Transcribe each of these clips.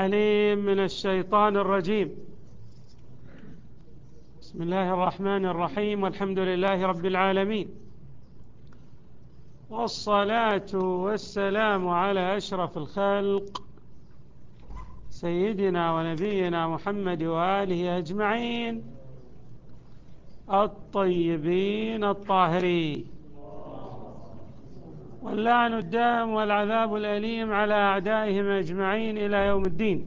عليم من الشيطان الرجيم. بسم الله الرحمن الرحيم، والحمد لله رب العالمين، والصلاة والسلام على أشرف الخلق سيدنا ونبينا محمد وآله أجمعين الطيبين الطاهرين، واللعن الدائم والعذاب الأليم على أعدائهم أجمعين إلى يوم الدين.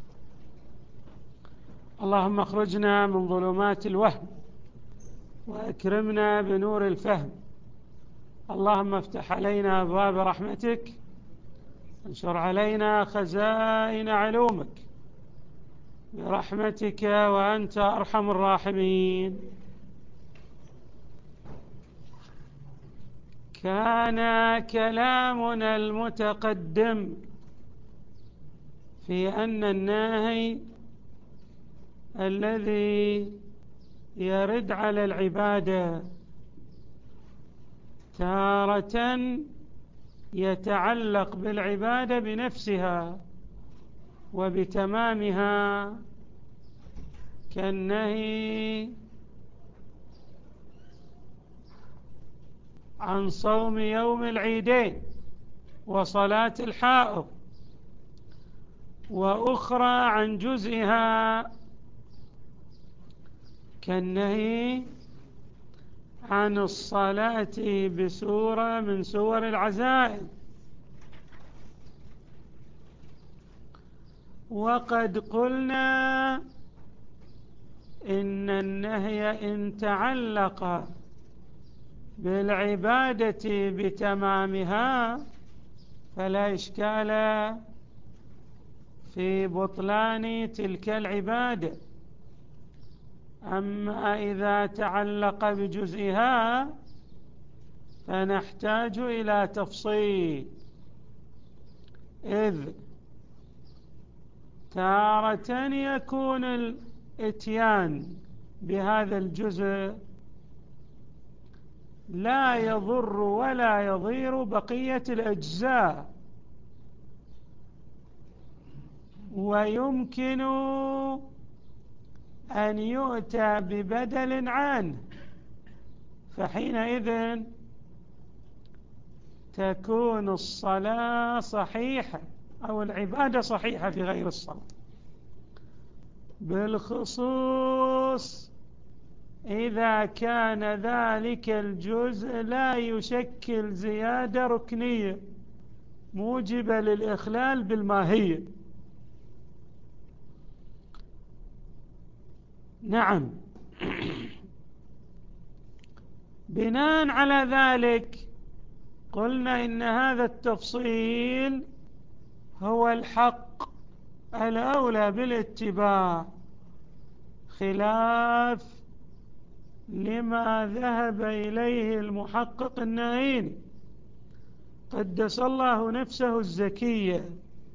اللهم اخرجنا من ظلمات الوهم وأكرمنا بنور الفهم. اللهم افتح علينا أبواب رحمتك، انشر علينا خزائن علومك برحمتك وأنت أرحم الراحمين. كان كلامنا المتقدم في أن الناهي الذي يرد على العبادة تارة يتعلق بالعبادة بنفسها وبتمامها، كالنهي عن صوم يوم العيدين وصلاة الحائض، وأخرى عن جزئها كالنهي عن الصلاة بسورة من سور العزائم. وقد قلنا إن النهي إن تعلق بالعبادة بتمامها فلا إشكال في بطلان تلك العبادة، أما إذا تعلق بجزئها فنحتاج إلى تفصيل، إذ تارة يكون الإتيان بهذا الجزء لا يضر ولا يضير بقية الأجزاء، ويمكن أن يؤتى ببدل عنه، فحينئذ تكون الصلاة صحيحة أو العبادة صحيحة في غير الصلاة، بالخصوص إذا كان ذلك الجزء لا يشكل زيادة ركنية موجبة للإخلال بالماهية. نعم، بناء على ذلك قلنا إن هذا التفصيل هو الحق الأولى بالاتباع، خلاف لما ذهب إليه المحقق النائيني قدس الله نفسه الزكية.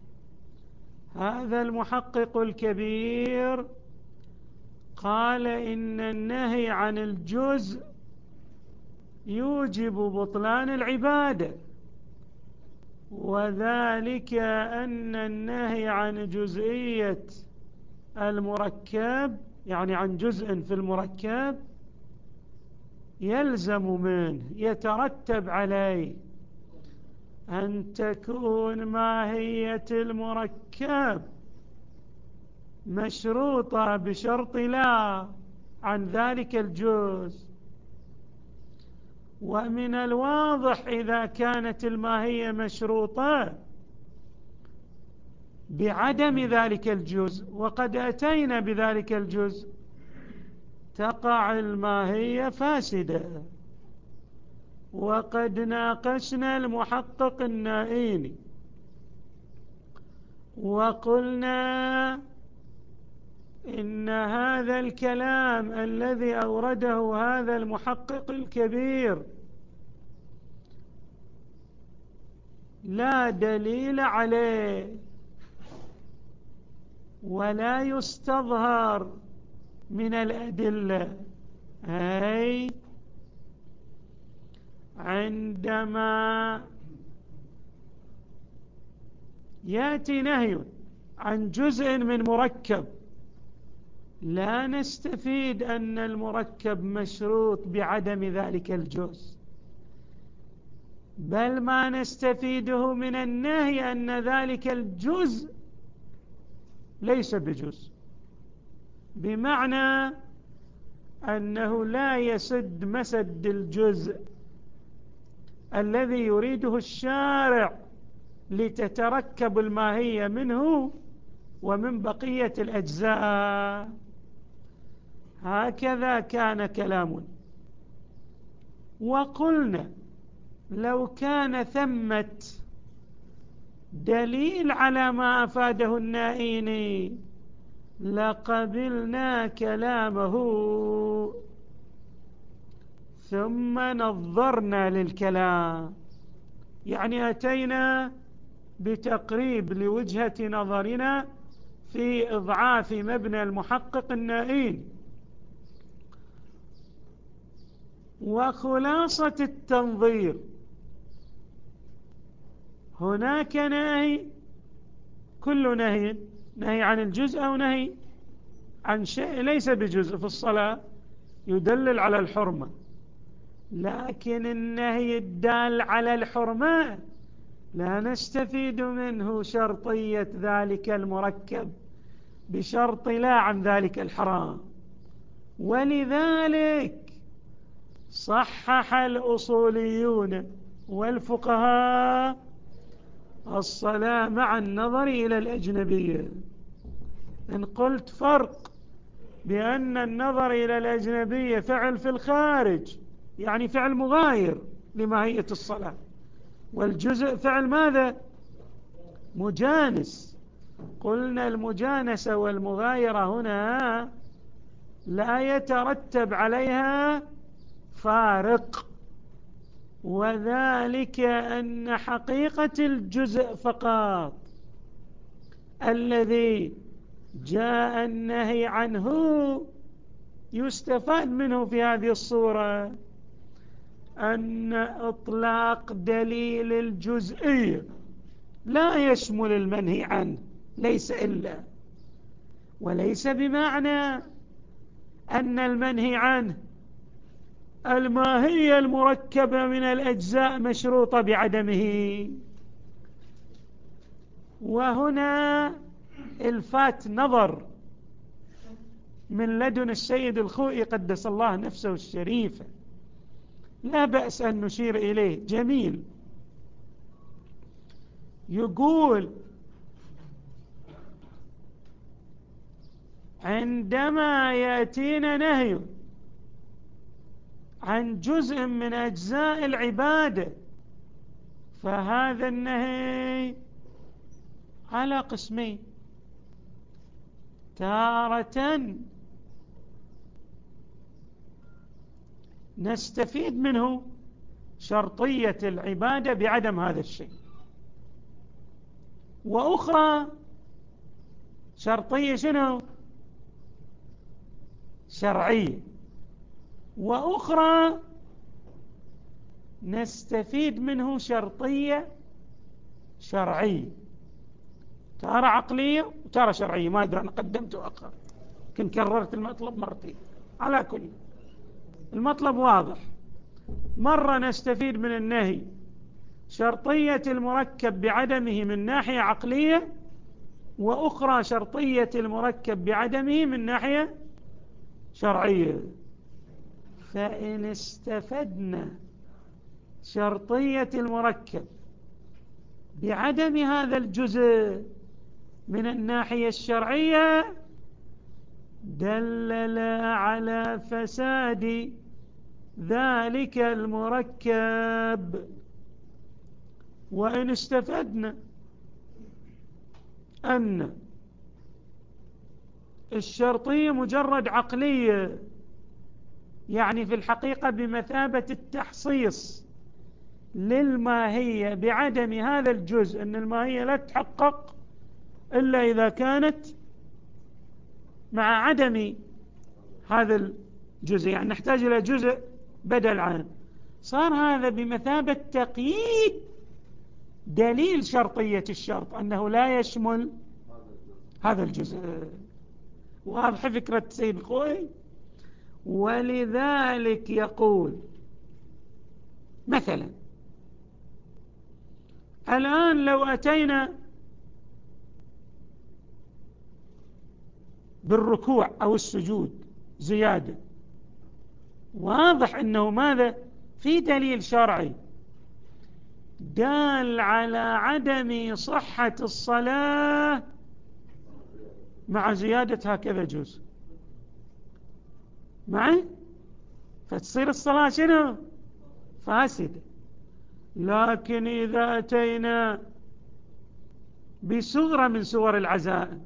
هذا المحقق الكبير قال إن النهي عن الجزء يوجب بطلان العبادة، وذلك أن النهي عن جزئية المركب، يعني عن جزء في المركب، يلزم منه يترتب عليه أن تكون ماهية المركب مشروطة بشرط لا عن ذلك الجزء. ومن الواضح إذا كانت الماهية مشروطة بعدم ذلك الجزء وقد أتينا بذلك الجزء تقع الماهية فاسدة. وقد ناقشنا المحقق النائيني وقلنا إن هذا الكلام الذي أورده هذا المحقق الكبير لا دليل عليه ولا يستظهر من الأدلة، أي عندما يأتي نهي عن جزء من مركب لا نستفيد أن المركب مشروط بعدم ذلك الجزء، بل ما نستفيده من النهي أن ذلك الجزء ليس بجزء، بمعنى أنه لا يسد مسد الجزء الذي يريده الشارع لتتركب الماهية منه ومن بقية الأجزاء. هكذا كان كلامنا. وقلنا لو كان ثمة دليل على ما أفاده النائيني لقبلنا كلامه، ثم نظرنا للكلام، يعني أتينا بتقريب لوجهة نظرنا في إضعاف مبنى المحقق النائين. وخلاصة التنظير، هناك نهي، كل نهي عن الجزء أو نهي عن شيء ليس بجزء في الصلاة يدلل على الحرمة، لكن النهي الدال على الحرمة لا نستفيد منه شرطية ذلك المركب بشرط لا عن ذلك الحرام. ولذلك صحح الأصوليون والفقهاء الصلاة مع النظر إلى الأجنبية. إن قلت فرق بأن النظر إلى الأجنبية فعل في الخارج، يعني فعل مغاير لماهية الصلاة، والجزء فعل ماذا؟ مجانس. قلنا المجانسة والمغايرة هنا لا يترتب عليها فارق، وذلك أن حقيقة الجزء فقط الذي جاء النهي عنه يستفاد منه في هذه الصورة أن إطلاق دليل الجزئية لا يشمل المنهي عنه، ليس إلا، وليس بمعنى أن المنهي عنه الماهية المركبة من الأجزاء مشروطة بعدمه. وهنا الفات نظر من لدن السيد الخوئي قدس الله نفسه الشريفة، لا بأس أن نشير إليه، جميل. يقول عندما يأتينا نهي عن جزء من أجزاء العبادة فهذا النهي على قسمين: تارة نستفيد منه شرطية العبادة بعدم هذا الشيء، وأخرى شرطية شنو؟ شرعية، وأخرى نستفيد منه شرطية شرعية، تارة عقلية وتارة شرعية. ما أدري أنا قدمت وأخرت، كنت كررت المطلب مرتين. على كل المطلب واضح. مرة نستفيد من النهي شرطية المركب بعدمه من ناحية عقلية، وأخرى شرطية المركب بعدمه من ناحية شرعية. فإن استفدنا شرطية المركب بعدم هذا الجزء من الناحية الشرعية دلل على فساد ذلك المركب. وإن استفدنا أن الشرطية مجرد عقلية، يعني في الحقيقة بمثابة التحصيص للماهية بعدم هذا الجزء، أن الماهية لا تتحقق إلا إذا كانت مع عدم هذا الجزء، يعني نحتاج إلى جزء بدل عنه، صار هذا بمثابة تقييد دليل شرطية الشرط، أنه لا يشمل هذا الجزء. واضح فكرة سيد الخوئي؟ ولذلك يقول مثلا الآن لو أتينا بالركوع أو السجود زيادة، واضح أنه ماذا؟ في دليل شرعي دال على عدم صحة الصلاة مع زيادة هكذا جزء معي، فتصير الصلاة شنو؟ فاسدة. لكن إذا أتينا بصورة من صور العزائم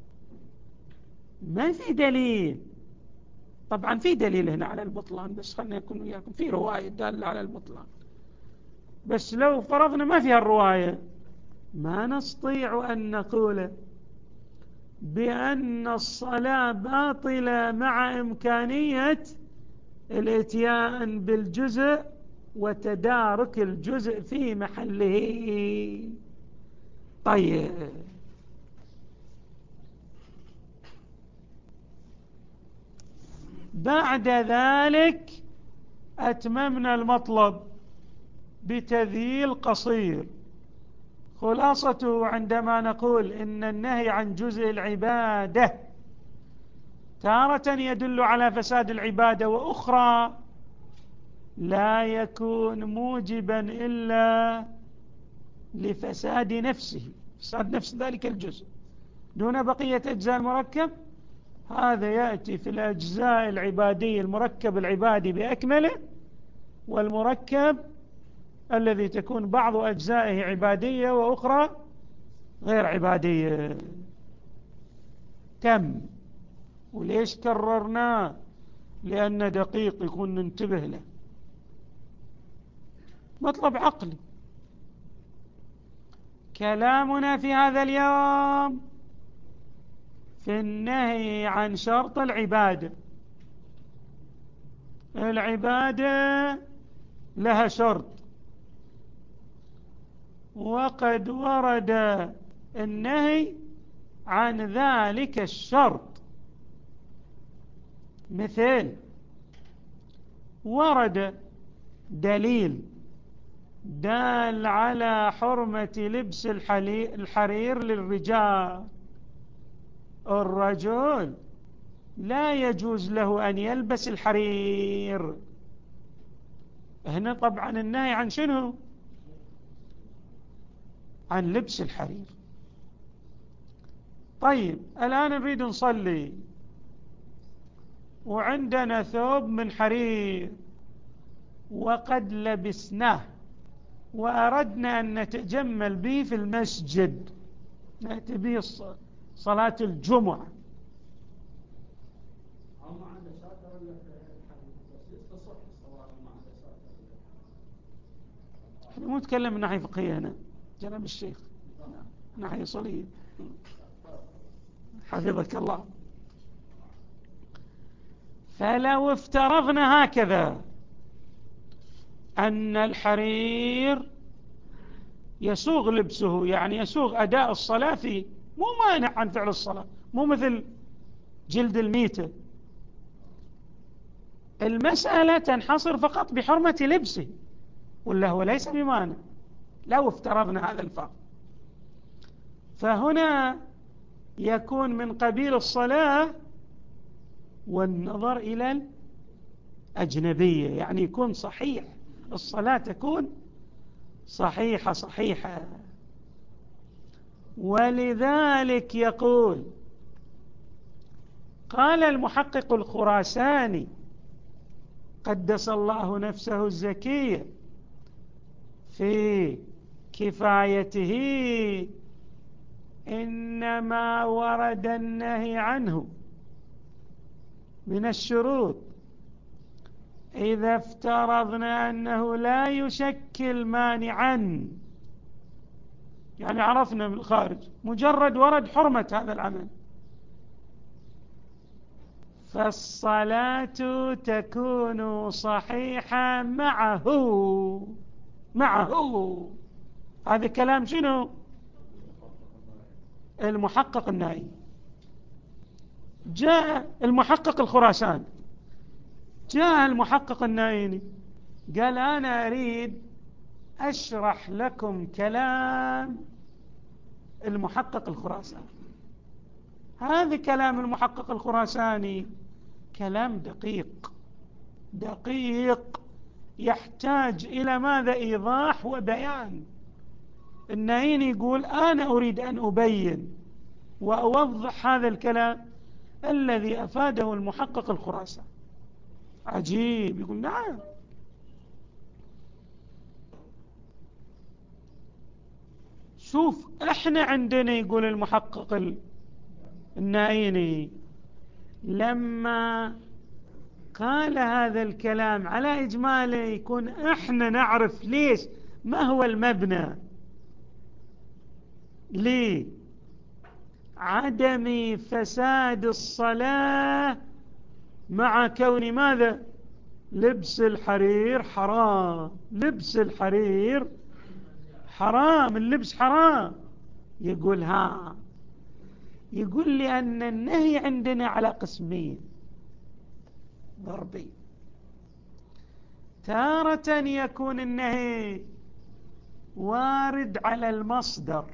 ما في دليل، طبعا في دليل هنا على البطلان، بس خلنا يكون وياكم في رواية دالة على البطلان، بس لو فرضنا ما فيها الرواية ما نستطيع أن نقول بأن الصلاة باطلة مع إمكانية الاتيان بالجزء وتدارك الجزء في محله. طيب بعد ذلك أتممنا المطلب بتذييل قصير. خلاصته عندما نقول إن النهي عن جزء العبادة تارة يدل على فساد العبادة، وأخرى لا يكون موجبا إلا لفساد نفسه، فساد نفس ذلك الجزء دون بقية أجزاء المركب. هذا يأتي في الأجزاء العبادية، المركب العبادي بأكمله، والمركب الذي تكون بعض أجزائه عبادية وأخرى غير عبادية. تم. وليش كررناه؟ لأنه دقيق يكون ننتبه له، مطلب عقلي. كلامنا في هذا اليوم في النهي عن شرط العبادة. العبادة لها شرط، وقد ورد النهي عن ذلك الشرط. مثل ورد دليل دال على حرمة لبس الحرير للرجال، الرجل لا يجوز له أن يلبس الحرير. هنا طبعا النهي عن شنو؟ عن لبس الحرير. طيب الآن نريد نصلي وعندنا ثوب من حرير وقد لبسناه وأردنا أن نتجمل به في المسجد، نأتي به صلاة الجمعة. احنا مو نتكلم من ناحية فقهية هنا جناب الشيخ، ناحية صلية حفظك الله. فلو افترضنا هكذا أن الحرير يسوغ لبسه، يعني يسوغ أداء الصلاة فيه، مو مانع عن فعل الصلاة، مو مثل جلد الميتة. المسألة تنحصر فقط بحرمة لبسه، ولا هو ليس بمانع لو افترضنا هذا الفرض. فهنا يكون من قبيل الصلاة والنظر إلى الأجنبية، يعني يكون صحيح، الصلاة تكون صحيحة. ولذلك يقول قال المحقق الخراساني قدس الله نفسه الزكية في كفايته: إنما ورد النهي عنه من الشروط إذا افترضنا أنه لا يشكل مانعا، يعني عرفنا من الخارج مجرد ورد حرمة هذا العمل، فالصلاة تكون صحيحة معه. هذا كلام شنو؟ المحقق النهائي. جاء المحقق الخراساني، جاء المحقق النايني قال أنا أريد أشرح لكم كلام المحقق الخراساني. هذا كلام المحقق الخراساني كلام دقيق دقيق، يحتاج إلى ماذا؟ إيضاح وبيان. النايني يقول أنا أريد أن أبين وأوضح هذا الكلام الذي أفاده المحقق الخراساني. عجيب. يقول نعم. شوف احنا عندنا، يقول المحقق النايني، لما قال هذا الكلام على إجماله يكون احنا نعرف ليش، ما هو المبنى لعدم فساد الصلاة مع كون ماذا؟ لبس الحرير حرام. لبس الحرير حرام، اللبس حرام. يقول يقول لأن النهي عندنا على قسمين ضربي. تارة يكون النهي وارد على المصدر،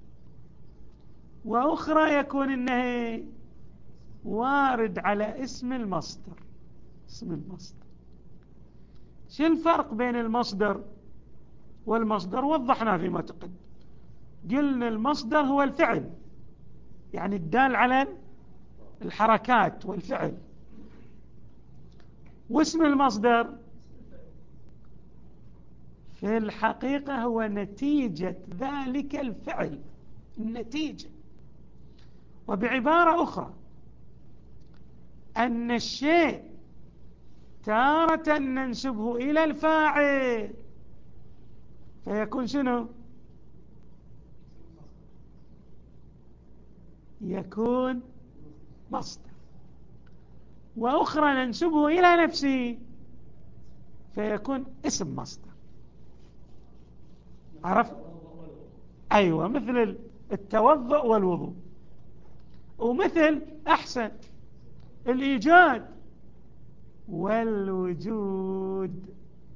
وأخرى يكون النهي وارد على اسم المصدر. اسم المصدر، شو الفرق بين المصدر والمصدر؟ وضحنا فيما تقدم، قلنا المصدر هو الفعل، يعني الدال على الحركات والفعل، واسم المصدر في الحقيقة هو نتيجة ذلك الفعل، النتيجة. وبعبارة أخرى أن الشيء تارة ننسبه إلى الفاعل فيكون شنو؟ يكون مصدر. وأخرى ننسبه إلى نفسه فيكون اسم مصدر. عرفت؟ أيوة، مثل التوضؤ والوضوء، ومثل أحسن الإيجاد والوجود.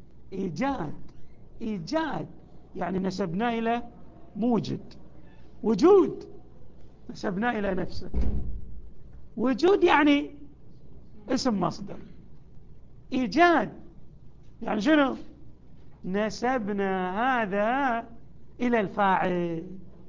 إيجاد يعني نسبنا إلى موجد، وجود نسبنا إلى نفسه، وجود يعني اسم مصدر، إيجاد يعني شنو؟ نسبنا هذا إلى الفاعل.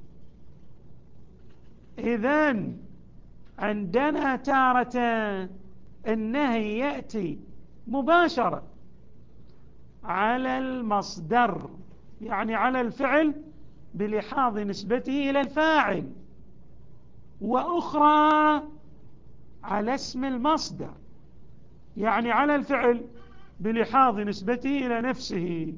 إذن عندنا تارة النهي يأتي مباشرة على المصدر، يعني على الفعل بلحاظ نسبته إلى الفاعل، وأخرى على اسم المصدر، يعني على الفعل بلحاظ نسبته إلى نفسه.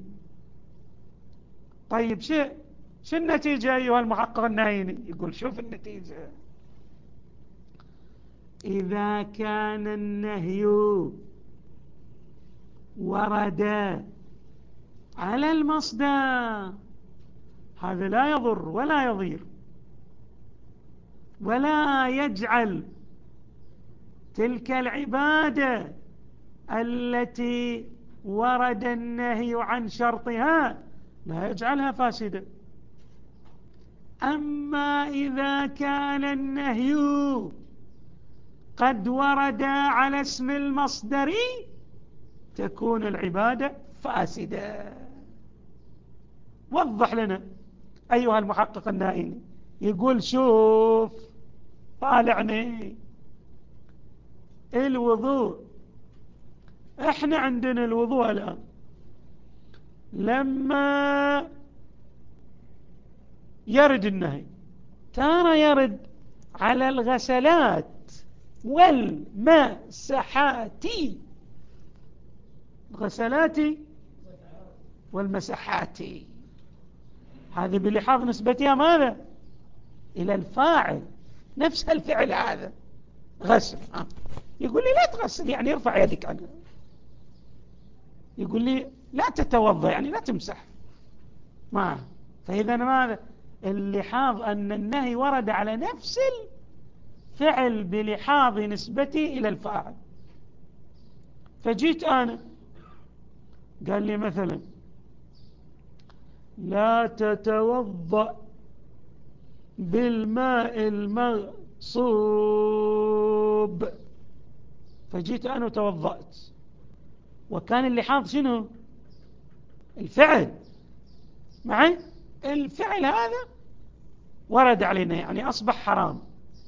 طيب شو النتيجة أيها المحقق النايني؟ يقول شوف النتيجة. إذا كان النهي ورد على المصدر هذا لا يضر ولا يضير، ولا يجعل تلك العبادة التي ورد النهي عن شرطها لا يجعلها فاسدة. أما إذا كان النهي قد ورد على اسم المصدر تكون العبادة فاسدة. وضح لنا أيها المحقق النائني. يقول شوف، طالعني الوضوء، احنا عندنا الوضوء الآن لما يرد النهي ترى يرد على الغسلات والمسحات، الغسلات والمسحات، هذه بلحاظ نسبتها ماذا؟ إلى الفاعل، نفس الفعل هذا غسل. يقول لي لا تغسل يعني ارفع يدك عنها، يقول لي لا تتوضا يعني لا تمسح فإذا ماذا؟ اللحاظ أن النهي ورد على نفس فعل بلحاظ نسبتي إلى الفاعل. فجيت أنا قال لي مثلا لا تتوضأ بالماء المغصوب، فجيت أنا وتوضأت، وكان اللحاظ شنو؟ الفعل معي. الفعل هذا ورد علينا يعني أصبح حرام.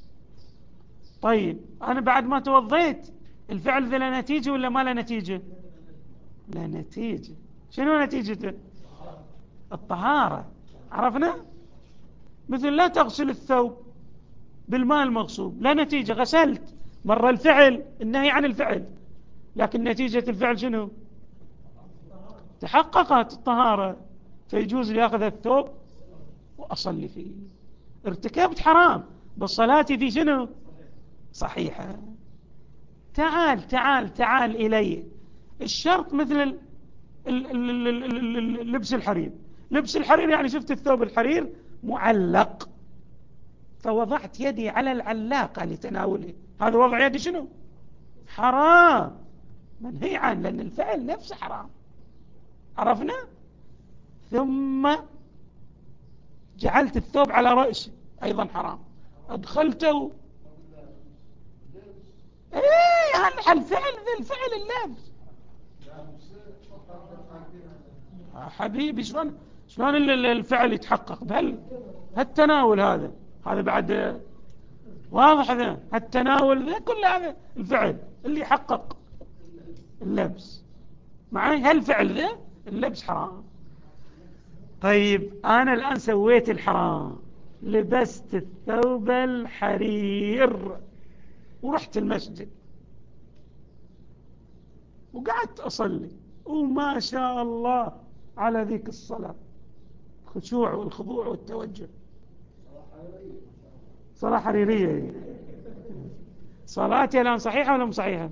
طيب أنا بعد ما توضيت الفعل ذا له نتيجة ولا ما له نتيجة؟ لا نتيجة. شنو نتيجته؟ الطهارة. عرفنا؟ مثل لا تغسل الثوب بالماء المغصوب، لا نتيجة، غسلت مرة الفعل، النهي عن الفعل، لكن نتيجة الفعل شنو؟ تحققت الطهارة، فيجوز لي أخذ الثوب وأصلي فيه. ارتكبت حرام بس صلاتي في شنو؟ صحيحة. تعال تعال تعال إلي الشرط مثل لبس الحرير. لبس الحرير يعني شفت الثوب الحرير معلق، فوضعت يدي على العلاقة لتناوله، هذا وضع يدي شنو؟ حرام، منهي عنه، لأن الفعل نفسه حرام. عرفنا؟ ثم جعلت الثوب على رأسي، أيضا حرام، أدخلته. إيه الفعل اللبس. حبيبي شلون الفعل يتحقق هالتناول هذا بعد واضح. ذا التناول ذا كل هذا الفعل اللي يحقق اللبس معي. هالفعل ذا اللبس حرام. طيب أنا الآن سويت الحرام، لبست الثوب الحرير ورحت المسجد وقعدت أصلي، وما شاء الله على ذيك الصلاة، الخشوع والخضوع والتوجه، صلاة حريرية. صلاتي الآن صحيحة ولا مو صحيحة؟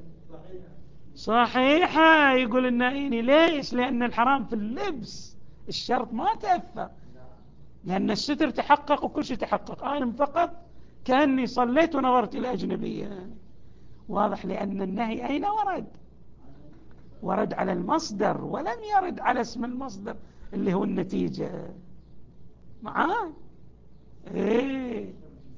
صحيحة. يقول النائيني ليش؟ لأن الحرام في اللبس، الشرط ما تأثر، لأن الستر تحقق وكل شيء تحقق. أنا فقط كأني صليت ونظرت إلى أجنبية. واضح؟ لأن النهي أين ورد؟ ورد على المصدر ولم يرد على اسم المصدر اللي هو النتيجة. معاه؟ إيه.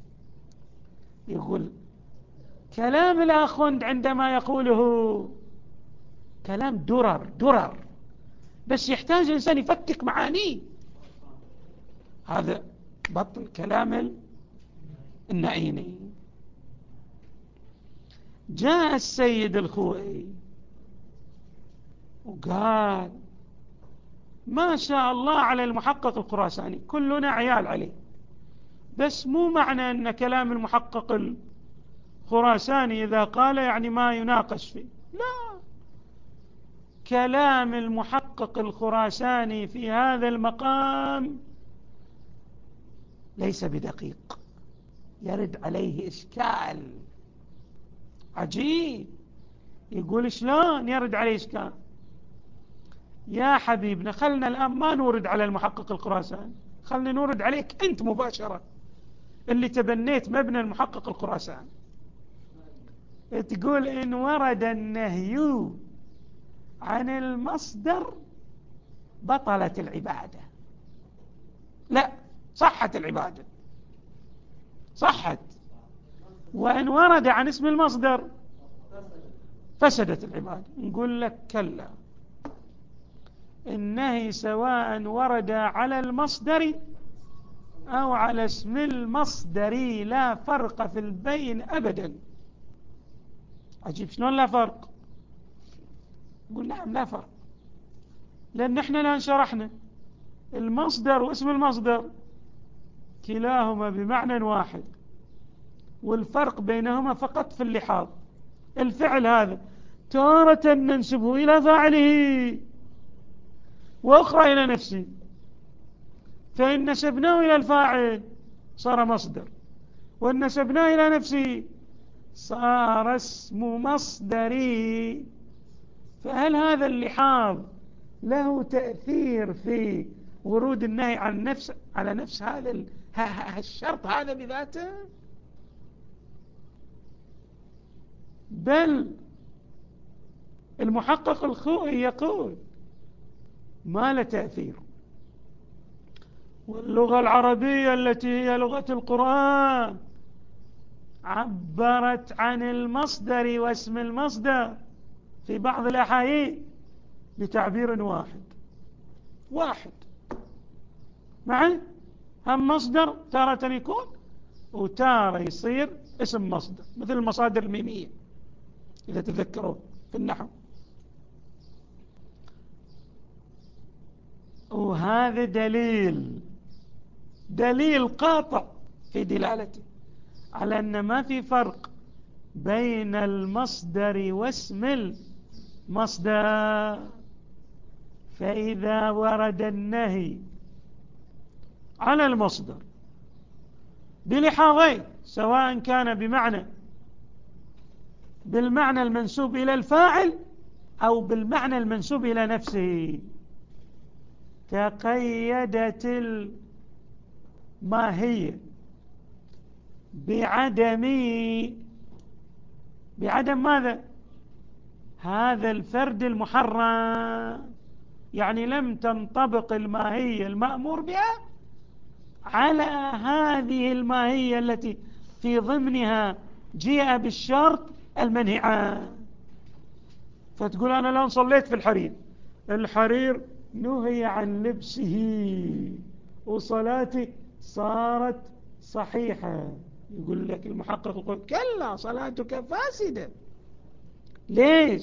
يقول كلام الآخوند عندما يقوله كلام درر، بس يحتاج الإنسان يفكك معانيه. هذا بطل كلام النعيمي. جاء السيد الخوئي وقال ما شاء الله على المحقق الخراساني، كلنا عيال عليه، بس مو معنى أن كلام المحقق الخراساني إذا قال يعني ما يناقش فيه، لا، كلام المحقق الخراساني في هذا المقام ليس بدقيق، يرد عليه إشكال عجيب. يقول شلون يرد عليه إشكال؟ يا حبيبنا خلنا الآن ما نورد على المحقق الخراساني، خلنا نورد عليك أنت مباشرة اللي تبنيت مبنى المحقق الخراساني. تقول إن ورد النهي عن المصدر بطلت العبادة. لا، صحت العبادة، صحت. وإن ورد عن اسم المصدر فسدت العبادة. نقول لك كلا، النهي سواء ورد على المصدر أو على اسم المصدر لا فرق في البين أبدا. عجيب، شلون لا فرق؟ نقول نعم لا فرق، لأن احنا الآن شرحنا المصدر واسم المصدر كلاهما بمعنى واحد، والفرق بينهما فقط في اللحاظ. الفعل هذا تارة ننسبه إلى فاعله وأخرى إلى نفسه، فإن نسبناه إلى الفاعل صار مصدر، وإن نسبناه إلى نفسه صار اسم مصدري. فهل هذا اللحاظ له تأثير في ورود النهي عن على نفس هذا الشرط هذا بذاته؟ بل المحقق الخوئي يقول ما له تأثير. واللغة العربية التي هي لغة القرآن عبرت عن المصدر واسم المصدر في بعض الأحايين بتعبير واحد معي. هم مصدر تارة يكون وتارة يصير اسم مصدر، مثل المصادر الميمية إذا تذكرون في النحو. وهذا دليل قاطع في دلالته على أن ما في فرق بين المصدر واسم المصدر. فإذا ورد النهي على المصدر بلحاظين، سواء كان بالمعنى المنسوب إلى الفاعل أو بالمعنى المنسوب إلى نفسه، تقيدت الماهية بعدم ماذا؟ هذا الفرد المحرم. يعني لم تنطبق الماهية المأمور بها على هذه الماهية التي في ضمنها جاء بالشرط المنهي عنه. فتقول أنا الآن صليت في الحرير نهي عن لبسه وصلاتي صارت صحيحة. يقول لك المحقق يقول كلا صلاتك فاسدة. ليش؟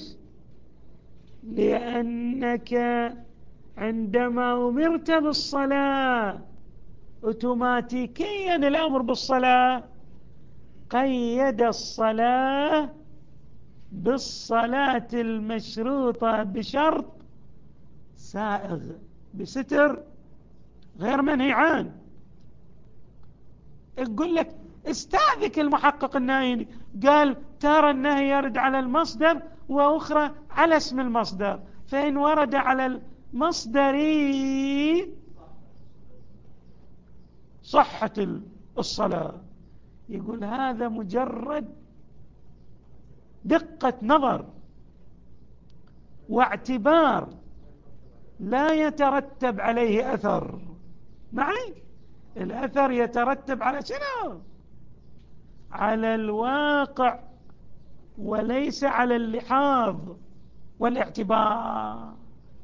لأنك عندما أمرت بالصلاة أوتوماتيكيا الأمر بالصلاة قيد الصلاة بالصلاة المشروطة بشرط سائغ بستر غير منهي عنه. يقول لك استاذك المحقق النهي قال ترى النهي يرد على المصدر وأخرى على اسم المصدر، فإن ورد على المصدر صحة الصلاة. يقول هذا مجرد دقة نظر واعتبار لا يترتب عليه أثر. معي؟ الأثر يترتب على شنو؟ على الواقع وليس على اللحاظ والاعتبار.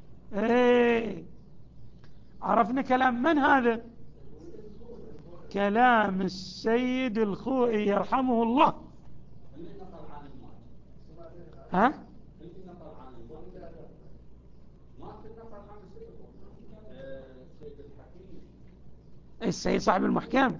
عرفنا كلام من هذا؟ كلام السيد الخوئي يرحمه الله. ها؟ السيد صاحب المحكم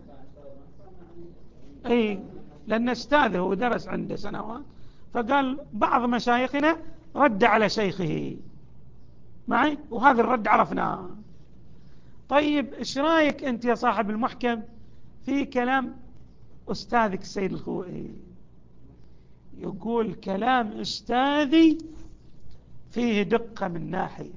لأن استاذه ودرس عنده سنوات، فقال بعض مشايخنا رد على شيخه معي، وهذا الرد عرفناه. طيب ايش رايك انت يا صاحب المحكم في كلام أستاذك السيد الخوئي؟ يقول كلام أستاذي فيه دقة من ناحية،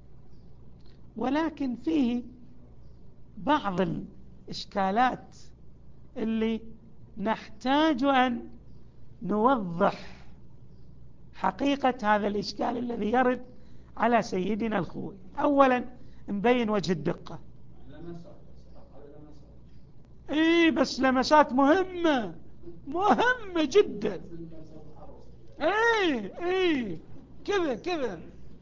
ولكن فيه بعض الإشكالات اللي نحتاج أن نوضح حقيقة هذا الإشكال الذي يرد على سيدنا الخوئي. أولا نبين وجه الدقة. بس لمسات مهمة جدا. كذا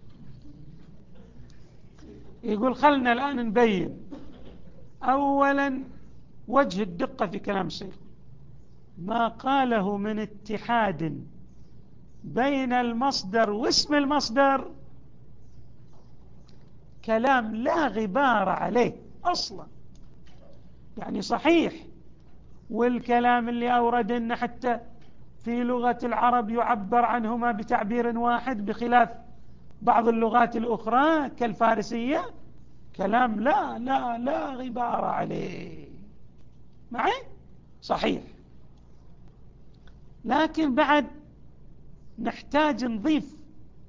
يقول خلنا الآن نبين. أولا وجه الدقة في كلام الشيخ، ما قاله من اتحاد بين المصدر واسم المصدر كلام لا غبار عليه أصلا، يعني صحيح. والكلام اللي أورد أن حتى في لغة العرب يعبر عنهما بتعبير واحد بخلاف بعض اللغات الأخرى كالفارسية، كلام لا غبار عليه معي صحيح. لكن بعد نحتاج نضيف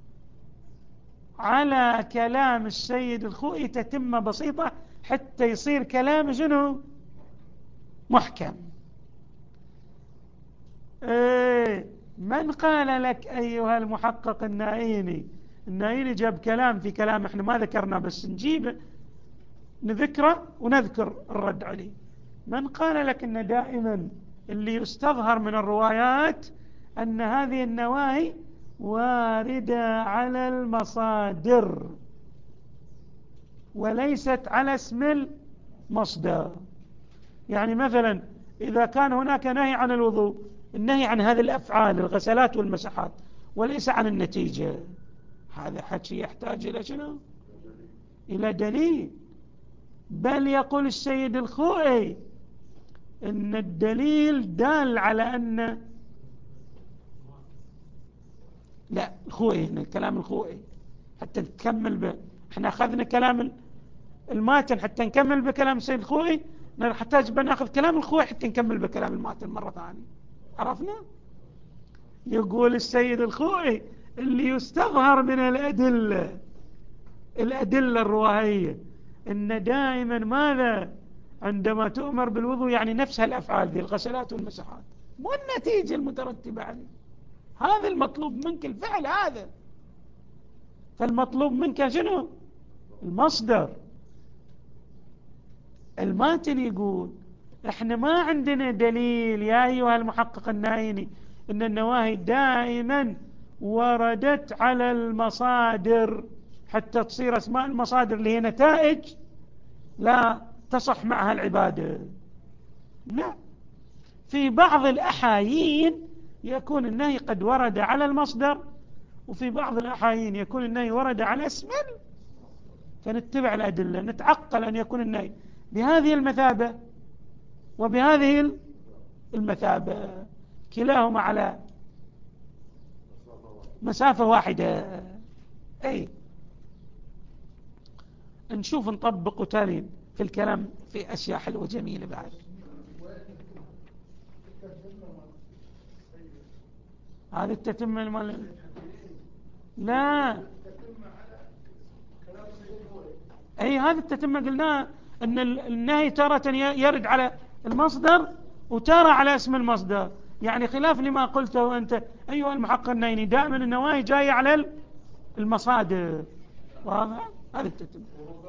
على كلام السيد الخوئي تتمة بسيطة حتى يصير كلام شنو؟ محكم. من قال لك أيها المحقق النائيني؟ النائيني جاب كلام في كلام احنا ما ذكرنا، بس نجيبه نذكره ونذكر الرد عليه. من قال لك أن دائما اللي يستظهر من الروايات أن هذه النواهي واردة على المصادر وليست على اسم المصدر؟ يعني مثلا إذا كان هناك نهي عن الوضوء، النهي عن هذه الأفعال الغسلات والمسحات وليس عن النتيجة، هذا حكي يحتاج إلى شنو؟ إلى دليل. بل يقول السيد الخوئي إن الدليل دال على أن، لا الخوئي، كلام الخوئي حتى نكمل احنا أخذنا كلام الماتن حتى نكمل بكلام السيد الخوئي، نحتاج بناخذ كلام الخوئي حتى نكمل بكلام الماتن مرة ثانية. عرفنا؟ يقول السيد الخوئي اللي يستظهر من الأدلة الرواية إن دائما ماذا عندما تؤمر بالوضوء يعني نفس هالأفعال ذي الغسلات والمسحات، مو النتيجة المترتبة عليه. هذا المطلوب منك الفعل هذا، فالمطلوب منك شنو؟ المصدر. الماتن يقول احنا ما عندنا دليل يا أيها المحقق النائيني ان النواهي دائما وردت على المصادر حتى تصير اسماء المصادر اللي هي نتائج لا تصح معها العبادة. لا، في بعض الأحايين يكون النهي قد ورد على المصدر، وفي بعض الأحايين يكون النهي ورد على اسم، فنتبع الأدلة، نتعقل أن يكون النهي بهذه المثابة وبهذه المثابة، كلاهما على مسافة واحدة. أي نشوف نطبقه تاني في الكلام في أشياء حلوة جميلة بعد. هذه التتمة لا، أي هذه التتمة قلنا أن النهي تارة يرد على المصدر وتارة على اسم المصدر، يعني خلاف لما قلته أنت أيها المحقق النائيني، دائما النواهي جاية على المصادر. واضح؟ هذه التتمة.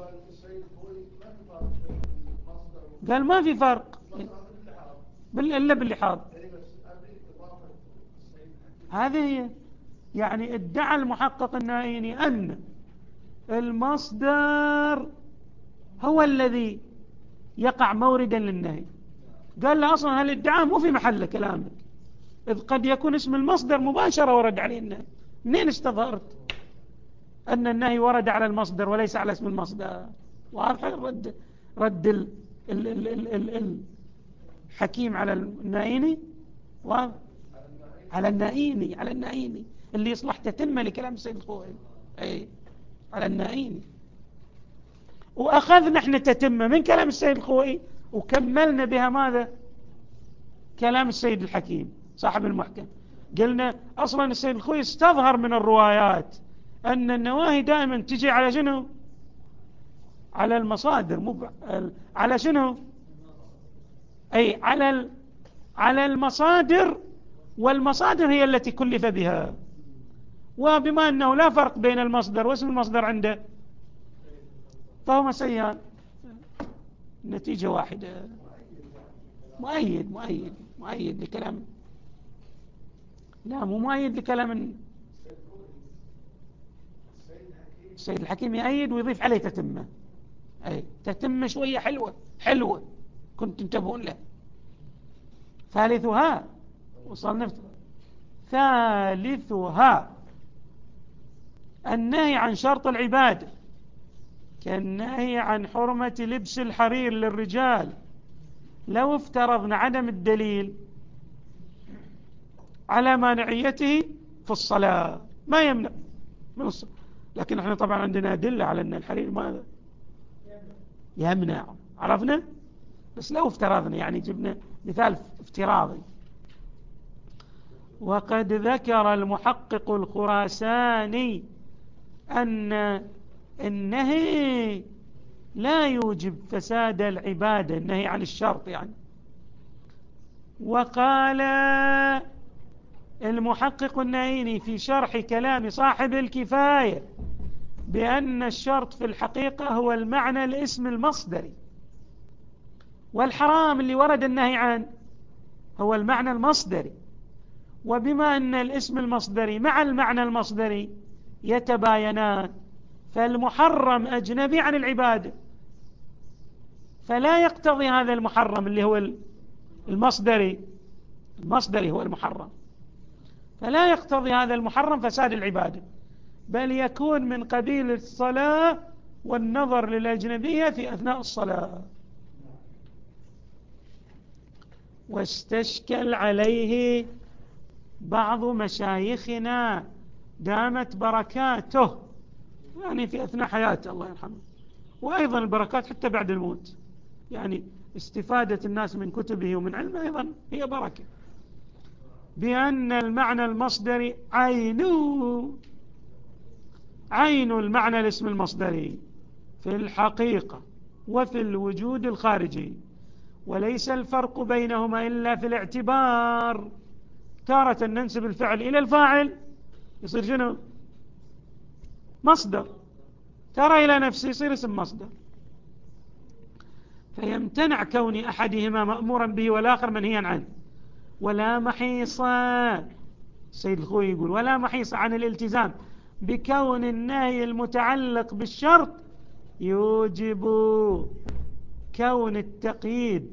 قال ما في فرق إلا باللحاظ. هذه هي، يعني ادعى المحقق النائيني أن المصدر هو الذي يقع موردا للنهي. قال له أصلا هالادعاء مو في محل كلامك، إذ قد يكون اسم المصدر مباشرة ورد عليه النهي. منين استظهرت أن النهي ورد على المصدر وليس على اسم المصدر؟ واضح رد الحكيم على النائيني، واضح على النائيني اللي يصلح تتمة لكلام السيد الخوئي، أي على النائيني. وأخذنا احنا تتمة من كلام السيد الخوئي وكملنا بها ماذا؟ كلام السيد الحكيم صاحب المحكم. قلنا أصلا السيد الخوئي استظهر من الروايات أن النواهي دائما تجي على شنو؟ على المصادر، على شنو؟ أي على المصادر، والمصادر هي التي كلف بها. وبما أنه لا فرق بين المصدر واسم المصدر عنده فهما سيان، نتيجة واحدة. مؤيد لكلام، لا مو مؤيد لكلام السيد الحكيم، يأيد ويضيف عليه تتمة. أي تتمة شوية حلوة كنت انتبهون له. ثالثها النهي عن شرط العبادة كالنهي عن حرمة لبس الحرير للرجال، لو افترضنا عدم الدليل على مانعيته في الصلاة ما يمنع من الصلاة. لكن احنا طبعا عندنا أدلة على أن الحرير ماذا يمنع، عرفنا، بس لو افترضنا يعني جبنا مثال افتراضي. وقد ذكر المحقق الخراساني أن النهي لا يوجب فساد العبادة، النهي عن الشرط يعني، وقال المحقق النعيني في شرح كلام صاحب الكفاية بأن الشرط في الحقيقة هو المعنى الاسم المصدري، والحرام اللي ورد النهي عنه هو المعنى المصدري، وبما أن الاسم المصدري مع المعنى المصدري يتباينان، فالمحرم أجنبي عن العبادة، فلا يقتضي هذا المحرم اللي هو المصدري هو المحرم، فلا يقتضي هذا المحرم فساد العبادة، بل يكون من قبيل الصلاة والنظر للأجنبية في أثناء الصلاة. واستشكل عليه بعض مشايخنا دامت بركاته، يعني في أثناء حياته الله يرحمه، وأيضا البركات حتى بعد الموت، يعني استفادة الناس من كتبه ومن علمه أيضا هي بركة، بأن المعنى المصدري عين المعنى الاسم المصدري في الحقيقة وفي الوجود الخارجي، وليس الفرق بينهما إلا في الاعتبار. تارة ننسب الفعل إلى الفاعل يصير شنو؟ مصدر، ترى إلى نفسه يصير اسم مصدر، فيمتنع كون أحدهما مأمورا به والآخر منهيا عنه. ولا محيص، السيد الخوي يقول ولا محيص عن الالتزام بكون النهي المتعلق بالشرط يوجب كون التقييد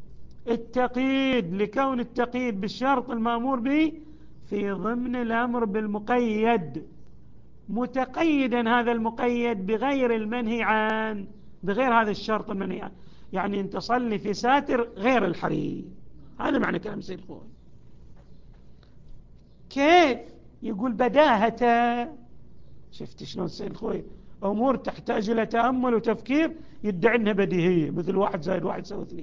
لكون التقييد بالشرط المأمور به في ضمن الأمر بالمقيد، متقيدا هذا المقيد بغير المنهي عن، بغير هذا الشرط المنهي عن، يعني انت صلي في ساتر غير الحرير، هذا معنى كلام السيد الخوي. كيف؟ يقول بداهة. شفت شلون السيد الخوي أمور تحتاج إلى تأمل وتفكير يدعي أنها بديهية، مثل 1 زائد 1 يساوي 2.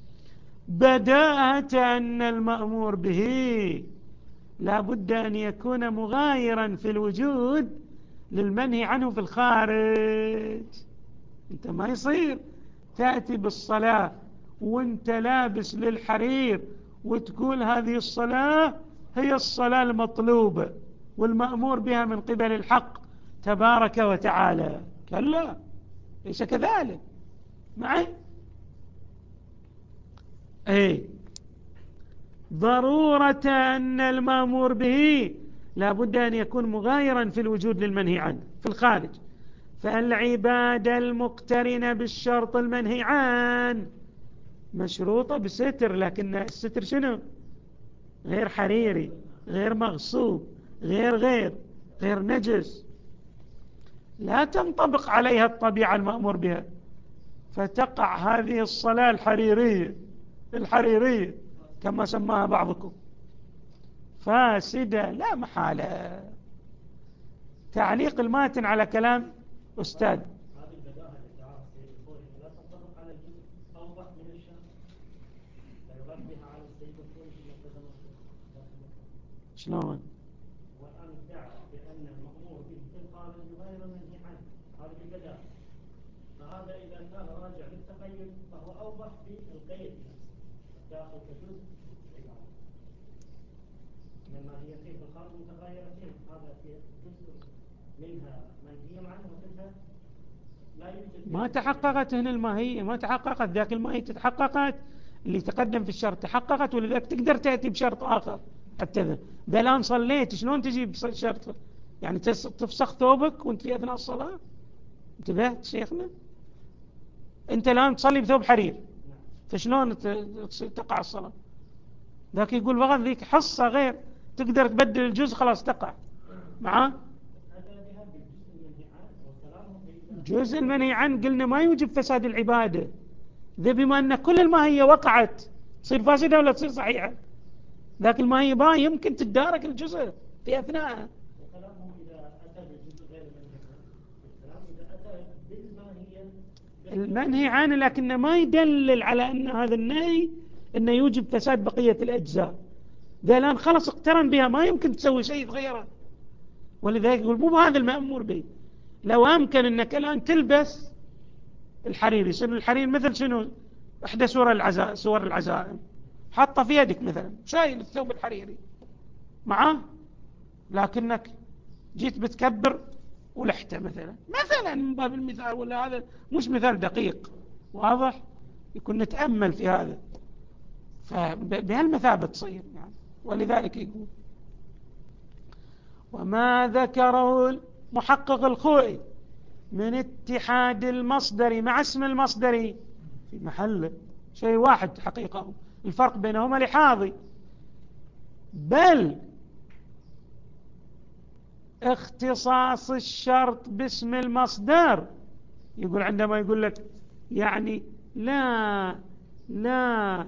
بداهة أن المأمور به لا بد أن يكون مغايرا في الوجود للمنهي عنه في الخارج. أنت ما يصير تأتي بالصلاة وانت لابس للحرير وتقول هذه الصلاة هي الصلاة المطلوبة والمأمور بها من قبل الحق تبارك وتعالى. كلا، ليس كذلك. معي؟ ضرورة أن المأمور به لا بد أن يكون مغايرا في الوجود للمنهي عنه في الخارج، فالعبادة المقترنة بالشرط المنهي عنه مشروطة بستر، لكن الستر شنو؟ غير حريري، غير مغصوب، غير نجس، لا تنطبق عليها الطبيعة المأمور بها، فتقع هذه الصلاة الحريرية كما سماها بعضكم فاسدة لا محالة. تعليق الماتن على كلام أستاذ. شلون؟ والآن ادعى بأن المأمور به في الخارج غير منهي عنه، هذه البداهة، فهذا إذا كان راجع للتقيد فهو أوضح بالقيد داخل كجزء لما هي في الخارج متغيرتين، هذا في جزء منها منهي عنه ومنها لا يوجد. ما تحققت هنا الماهية، ما تحققت ذاك الماهية، تحققت اللي تقدم في الشرط تحققت، ولذلك تقدر تأتي بشرط آخر. حتى ذا الآن صليت شلون تجيب شرط؟ يعني تفسخ ثوبك وانت في أثناء الصلاة؟ انتبهت شيخنا؟ انت الآن تصلي بثوب حرير فشلون تقع الصلاة؟ ذاك يقول بغض ذيك حصة غير تقدر تبدل الجزء خلاص تقع معاه. جزء المنهي عنه قلنا ما يوجب فساد العبادة، ذا بما أن كل الماهية وقعت تصير فاسدة ولا تصير صحيحة؟ ذاك الماهية ما يمكن تتدارك الجزء في أثناءها. المنهي عنه لكنه ما يدلل على أن هذا النهي أنه يوجب فساد بقية الأجزاء، ذا الآن خلص اقترن بها ما يمكن تسوي شيء غيره، ولذلك يقول مو بهذا المأمور به. لو أمكن أنك الآن تلبس الحرير يصير الحرير مثل شنو؟ إحدى سور العزائم حطه في يدك مثلا شايل الثوب الحريري، معاه، لكنك جيت بتكبر ولحته مثلا من باب المثال، ولا هذا مش مثال دقيق واضح، يكون نتأمل في هذا، فبهالمثابة تصير يعني. ولذلك يقول وما ذكره المحقق الخوئي من اتحاد المصدر مع اسم المصدر في محله شيء واحد حقيقة، الفرق بينهما لحاظي، بل اختصاص الشرط باسم المصدر. يقول عندما يقول لك يعني لا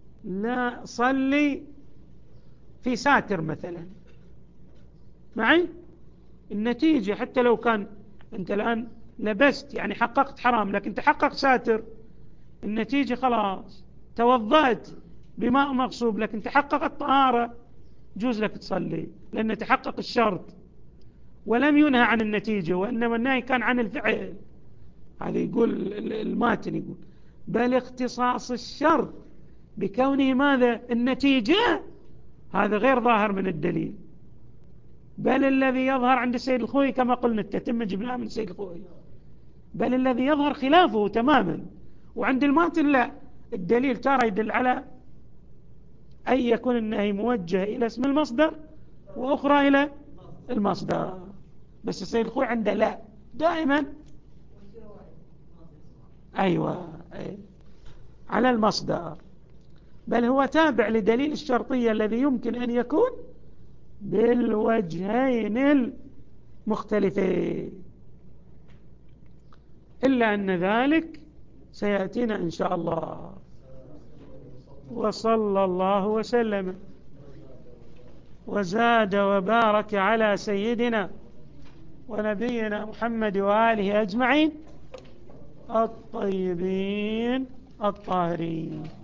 صلي في ساتر مثلا معي، النتيجة حتى لو كان أنت الآن لبست يعني حققت حرام لكن تحقق ساتر، النتيجة خلاص توضأت بماء مغصوب لكن تحققت طهارة، جوز لك تصلي لأن تحقق الشرط ولم ينهى عن النتيجة، وإنما النهي كان عن الفعل. هذا يقول الماتن، يقول بل اختصاص الشرط بكونه ماذا النتيجة، هذا غير ظاهر من الدليل، بل الذي يظهر عند السيد الخوئي كما قلنا التتمة جبناها من السيد الخوئي، بل الذي يظهر خلافه تماما، وعند الماتن لا، الدليل ترى يدل على أن يكون النهي موجه إلى اسم المصدر وأخرى إلى المصدر، بس السيد الخوئي عنده لا دائما أيوة على المصدر، بل هو تابع لدليل الشرطية الذي يمكن أن يكون بالوجهين المختلفين، إلا أن ذلك سيأتينا إن شاء الله. وصلى الله وسلم وزاد وبارك على سيدنا ونبينا محمد وآله أجمعين الطيبين الطاهرين.